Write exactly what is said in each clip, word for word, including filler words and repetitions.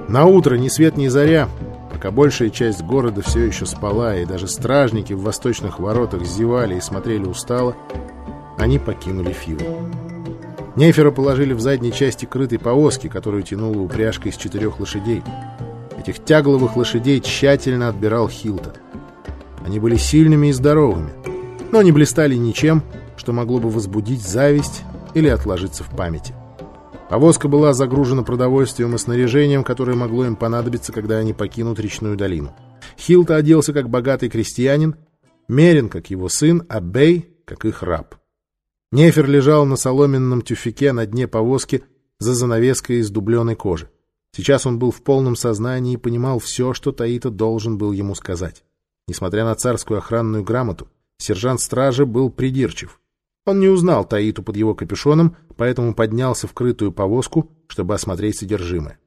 Наутро, ни свет ни заря, пока большая часть города все еще спала, и даже стражники в восточных воротах зевали и смотрели устало, они покинули Фивы. Нефера положили в задней части крытой повозки, которую тянула упряжка из четырех лошадей. Этих тягловых лошадей тщательно отбирал Хилта. Они были сильными и здоровыми, но не блистали ничем, что могло бы возбудить зависть или отложиться в памяти. Повозка была загружена продовольствием и снаряжением, которое могло им понадобиться, когда они покинут речную долину. Хилта оделся как богатый крестьянин, Мерин как его сын, а Бей как их раб. Нефер лежал на соломенном тюфяке на дне повозки за занавеской из дубленой кожи. Сейчас он был в полном сознании и понимал все, что Таита должен был ему сказать. Несмотря на царскую охранную грамоту, сержант стражи был придирчив. Он не узнал Таиту под его капюшоном, поэтому поднялся в крытую повозку, чтобы осмотреть содержимое.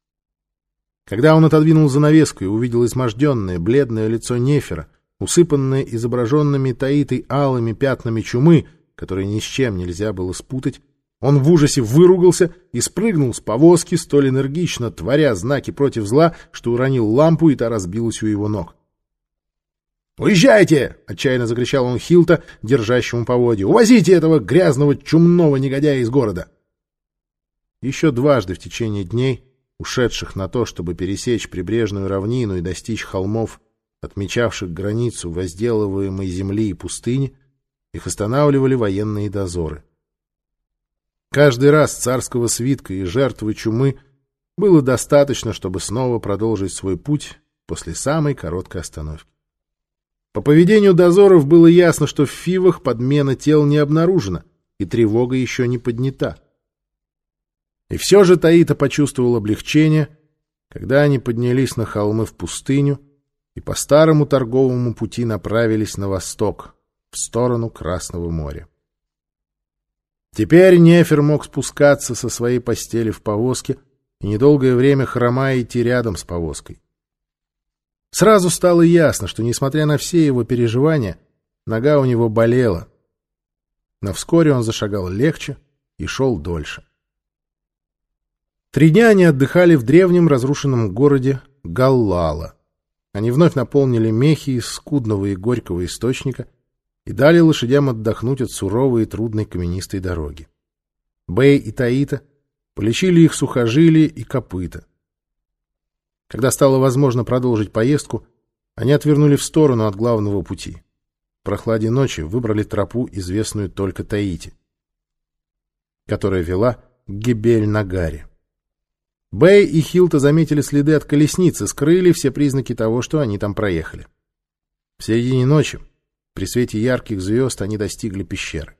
Когда он отодвинул занавеску и увидел изможденное, бледное лицо Нефера, усыпанное изображенными Таитой алыми пятнами чумы, которые ни с чем нельзя было спутать, он в ужасе выругался и спрыгнул с повозки, столь энергично творя знаки против зла, что уронил лампу, и та разбилась у его ног. «Уезжайте!» — отчаянно закричал он Хилта, держащему поводья. «Увозите этого грязного чумного негодяя из города!» Еще дважды в течение дней, ушедших на то, чтобы пересечь прибрежную равнину и достичь холмов, отмечавших границу возделываемой земли и пустыни, их останавливали военные дозоры. Каждый раз царского свитка и жертвы чумы было достаточно, чтобы снова продолжить свой путь после самой короткой остановки. По поведению дозоров было ясно, что в Фивах подмена тел не обнаружена, и тревога еще не поднята. И все же Таита почувствовал облегчение, когда они поднялись на холмы в пустыню и по старому торговому пути направились на восток, в сторону Красного моря. Теперь Нефер мог спускаться со своей постели в повозке и недолгое время хромая идти рядом с повозкой. Сразу стало ясно, что, несмотря на все его переживания, нога у него болела. Но вскоре он зашагал легче и шел дольше. Три дня они отдыхали в древнем разрушенном городе Галлала. Они вновь наполнили мехи из скудного и горького источника и дали лошадям отдохнуть от суровой и трудной каменистой дороги. Бей и Таита полечили их сухожилия и копыта. Когда стало возможно продолжить поездку, они отвернули в сторону от главного пути. В прохладе ночи выбрали тропу, известную только Таите, которая вела к Гебель-Нагаре. Бей и Хилта заметили следы от колесницы, скрыли все признаки того, что они там проехали. В середине ночи, при свете ярких звезд, они достигли пещеры.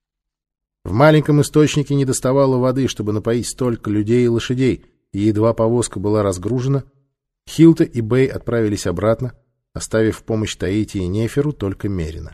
В маленьком источнике недоставало воды, чтобы напоить столько людей и лошадей, и едва повозка была разгружена, Хилта и Бей отправились обратно, оставив в помощь Таите и Неферу только Мерина.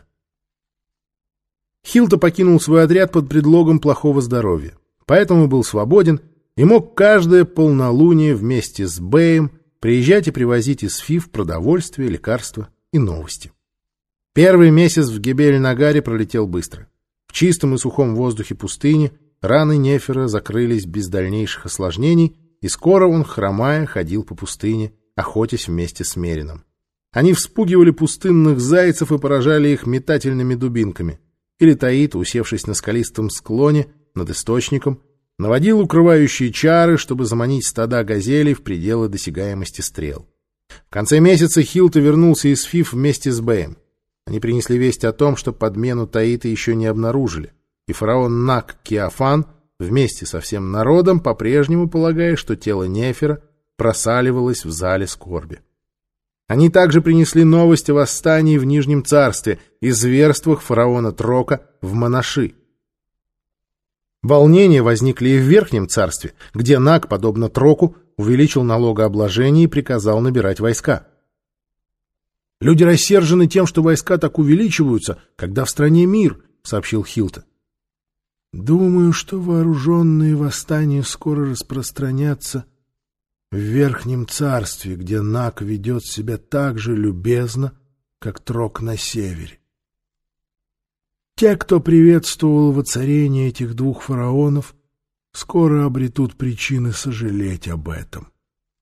Хилта покинул свой отряд под предлогом плохого здоровья, поэтому был свободен и мог каждое полнолуние вместе с Беем приезжать и привозить из Фив продовольствие, лекарства и новости. Первый месяц в Гебель-Нагаре пролетел быстро. В чистом и сухом воздухе пустыни раны Нефера закрылись без дальнейших осложнений, и скоро он, хромая, ходил по пустыне, охотясь вместе с Мерином. Они вспугивали пустынных зайцев и поражали их метательными дубинками. Или Таита, усевшись на скалистом склоне над источником, наводил укрывающие чары, чтобы заманить стада газелей в пределы досягаемости стрел. В конце месяца Хилта вернулся из Фив вместе с Беем. Они принесли весть о том, что подмену Таита еще не обнаружили, и фараон Нак-Кеофан вместе со всем народом по-прежнему полагая, что тело Нефера просаливалось в зале скорби. Они также принесли новость о восстании в Нижнем царстве и зверствах фараона Трока в Манаши. Волнения возникли и в Верхнем царстве, где Нак, подобно Троку, увеличил налогообложение и приказал набирать войска. «Люди рассержены тем, что войска так увеличиваются, когда в стране мир», — сообщил Хилта. «Думаю, что вооруженные восстания скоро распространятся в Верхнем царстве, где Нак ведет себя так же любезно, как Трок на севере. Те, кто приветствовал воцарение этих двух фараонов, скоро обретут причины сожалеть об этом.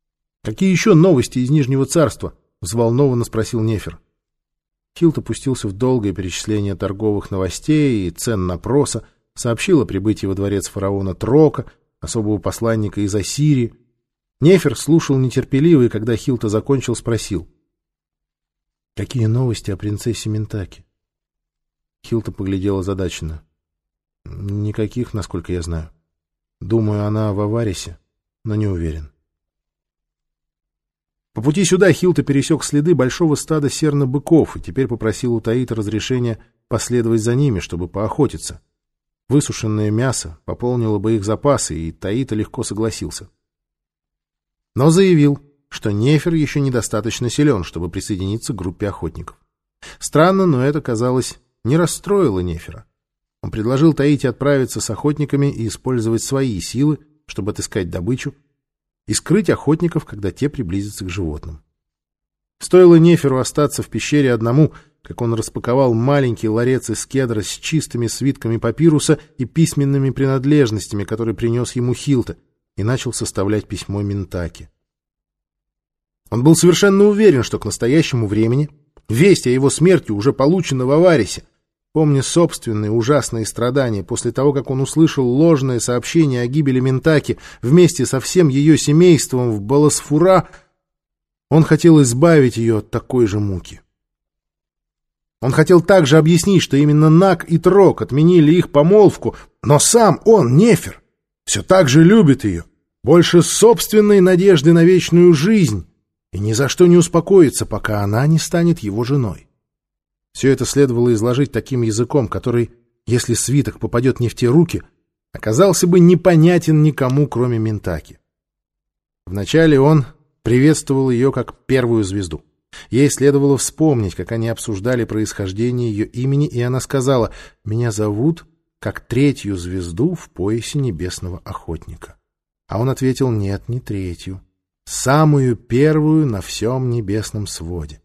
«Какие еще новости из Нижнего царства?» — взволнованно спросил Нефер. Хилт опустился в долгое перечисление торговых новостей и цен на проса, сообщил о прибытии во дворец фараона Трока, особого посланника из Ассирии. Нефер слушал нетерпеливо, и когда Хилта закончил, спросил: «Какие новости о принцессе Ментаке?» Хилта поглядел озадаченно. «Никаких, насколько я знаю. Думаю, она в Аварисе, но не уверен». По пути сюда Хилта пересек следы большого стада серно-быков и теперь попросил у Таита разрешения последовать за ними, чтобы поохотиться. Высушенное мясо пополнило бы их запасы, и Таита легко согласился. Но заявил, что Нефер еще недостаточно силен, чтобы присоединиться к группе охотников. Странно, но это, казалось, не расстроило Нефера. Он предложил Таите отправиться с охотниками и использовать свои силы, чтобы отыскать добычу, и скрыть охотников, когда те приблизятся к животным. Стоило Неферу остаться в пещере одному, как он распаковал маленький ларец из кедра с чистыми свитками папируса и письменными принадлежностями, которые принес ему Хилта, и начал составлять письмо Ментаке. Он был совершенно уверен, что к настоящему времени весть о его смерти уже получена в Аварисе. Помня собственные ужасные страдания после того, как он услышал ложное сообщение о гибели Ментаки вместе со всем ее семейством в Баласфура, он хотел избавить ее от такой же муки. Он хотел также объяснить, что именно Наг и Трок отменили их помолвку, но сам он, Нефер, все так же любит ее, больше собственной надежды на вечную жизнь, и ни за что не успокоится, пока она не станет его женой. Все это следовало изложить таким языком, который, если свиток попадет не в те руки, оказался бы непонятен никому, кроме Ментаки. Вначале он приветствовал ее как первую звезду. Ей следовало вспомнить, как они обсуждали происхождение ее имени, и она сказала: «Меня зовут как третью звезду в поясе небесного охотника». А он ответил: «Нет, не третью, самую первую на всем небесном своде».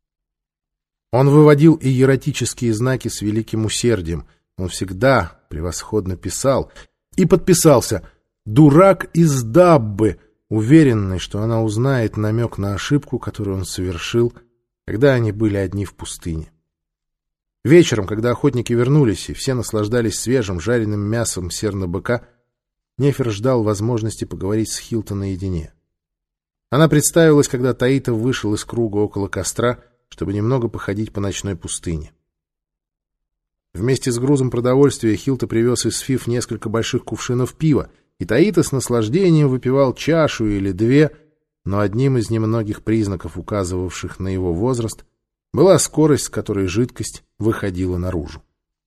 Он выводил иератические знаки с великим усердием. Он всегда превосходно писал и подписался «Дурак из Даббы», уверенный, что она узнает намек на ошибку, которую он совершил, когда они были одни в пустыне. Вечером, когда охотники вернулись и все наслаждались свежим жареным мясом серно-быка, Нефер ждал возможности поговорить с Хилта наедине. Она представилась, когда Таита вышел из круга около костра, чтобы немного походить по ночной пустыне. Вместе с грузом продовольствия Хилта привез из Фиф несколько больших кувшинов пива, и Таита с наслаждением выпивал чашу или две, но одним из немногих признаков, указывавших на его возраст, была скорость, с которой жидкость выходила наружу.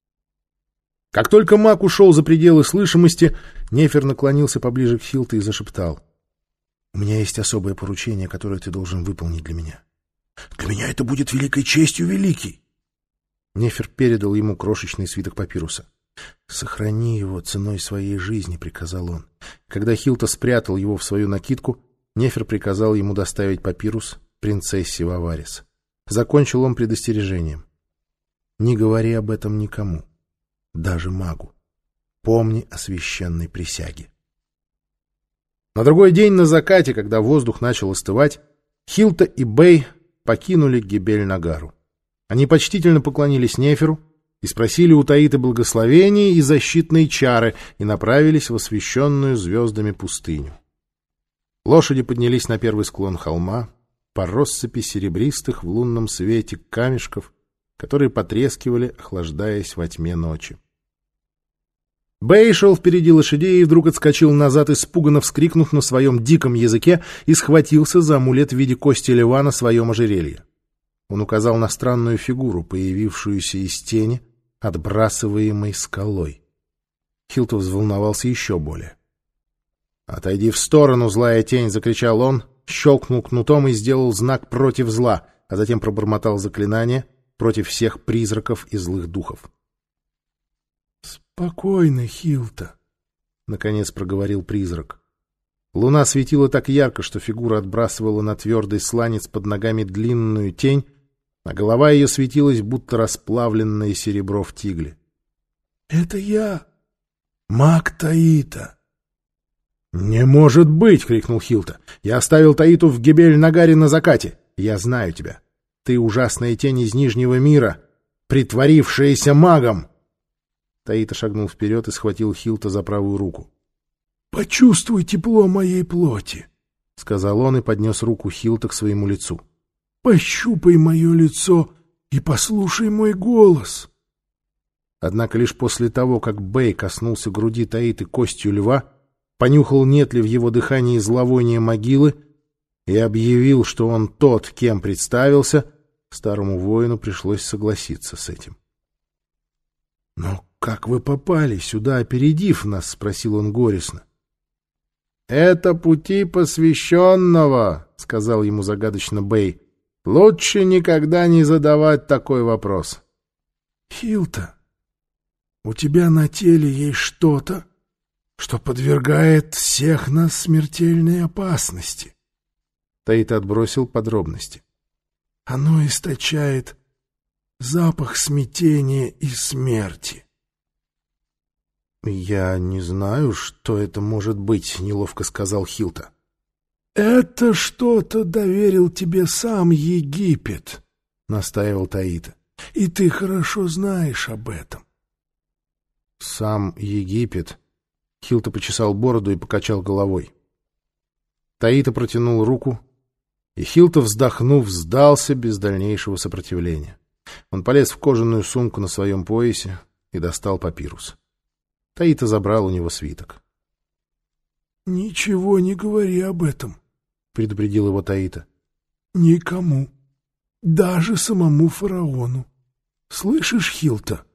Как только маг ушел за пределы слышимости, Нефер наклонился поближе к Хилту и зашептал: «У меня есть особое поручение, которое ты должен выполнить для меня». «Для меня это будет великой честью, великий!» Нефер передал ему крошечный свиток папируса. «Сохрани его ценой своей жизни», — приказал он. Когда Хилта спрятал его в свою накидку, Нефер приказал ему доставить папирус принцессе в Аварис. Закончил он предостережением: «Не говори об этом никому, даже магу. Помни о священной присяге». На другой день на закате, когда воздух начал остывать, Хилта и Бэй покинули Гибель-Нагару. Они почтительно поклонились Неферу и спросили у Таиты благословения и защитные чары и направились в освещенную звездами пустыню. Лошади поднялись на первый склон холма по россыпи серебристых в лунном свете камешков, которые потрескивали, охлаждаясь во тьме ночи. Бэй шел впереди лошадей и вдруг отскочил назад, испуганно вскрикнув на своем диком языке, и схватился за амулет в виде кости льва на своем ожерелье. Он указал на странную фигуру, появившуюся из тени, отбрасываемой скалой. Хилта взволновался еще более. «Отойди в сторону, злая тень!» — закричал он, щелкнул кнутом и сделал знак против зла, а затем пробормотал заклинание против всех призраков и злых духов. «Спокойно, Хилта», — наконец проговорил призрак. Луна светила так ярко, что фигура отбрасывала на твердый сланец под ногами длинную тень, а голова ее светилась, будто расплавленное серебро в тигле. — Это я, маг Таита. «Не может быть!» — крикнул Хилта. «Я оставил Таиту в Гебель-Нагаре на закате. Я знаю тебя. Ты ужасная тень из Нижнего мира, притворившаяся магом!» Таита шагнул вперед и схватил Хилта за правую руку. «Почувствуй тепло моей плоти», — сказал он и поднес руку Хилта к своему лицу. «Пощупай мое лицо и послушай мой голос». Однако лишь после того, как Бэй коснулся груди Таиты костью льва, понюхал, нет ли в его дыхании зловония могилы, и объявил, что он тот, кем представился, старому воину пришлось согласиться с этим. — Но как вы попали сюда, опередив нас? — спросил он горестно. — Это пути посвященного, — сказал ему загадочно Бэй. — Лучше никогда не задавать такой вопрос. — Хилта, у тебя на теле есть что-то, что подвергает всех нас смертельной опасности. Таита отбросил подробности. Оно источает запах смятения и смерти. — Я не знаю, что это может быть, — неловко сказал Хилта. — Это что-то доверил тебе сам Египет, — настаивал Таита. — И ты хорошо знаешь об этом. — Сам Египет? Хилта почесал бороду и покачал головой. Таита протянул руку, и Хилта, вздохнув, сдался без дальнейшего сопротивления. Он полез в кожаную сумку на своем поясе и достал папирус. Таита забрал у него свиток. — Ничего не говори об этом, — предупредил его Таита. — Никому, даже самому фараону. Слышишь, Хилта?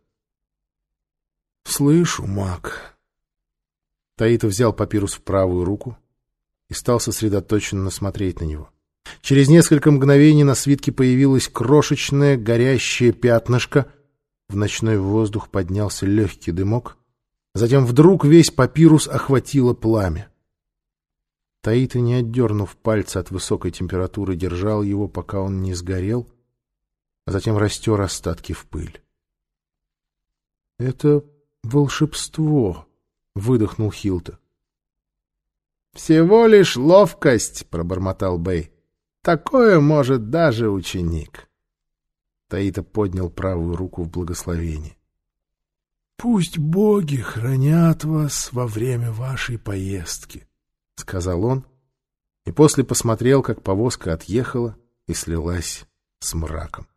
— Слышу, маг. Таита взял папирус в правую руку и стал сосредоточенно смотреть на него. Через несколько мгновений на свитке появилось крошечное горящее пятнышко. В ночной воздух поднялся легкий дымок. Затем вдруг весь папирус охватило пламя. Таита, не отдернув пальца от высокой температуры, держал его, пока он не сгорел, а затем растер остатки в пыль. — Это волшебство, — выдохнул Хилта. — Всего лишь ловкость, — пробормотал Бэй. — Такое может даже ученик. Таита поднял правую руку в благословении. — Пусть боги хранят вас во время вашей поездки, — сказал он, и после посмотрел, как повозка отъехала и слилась с мраком.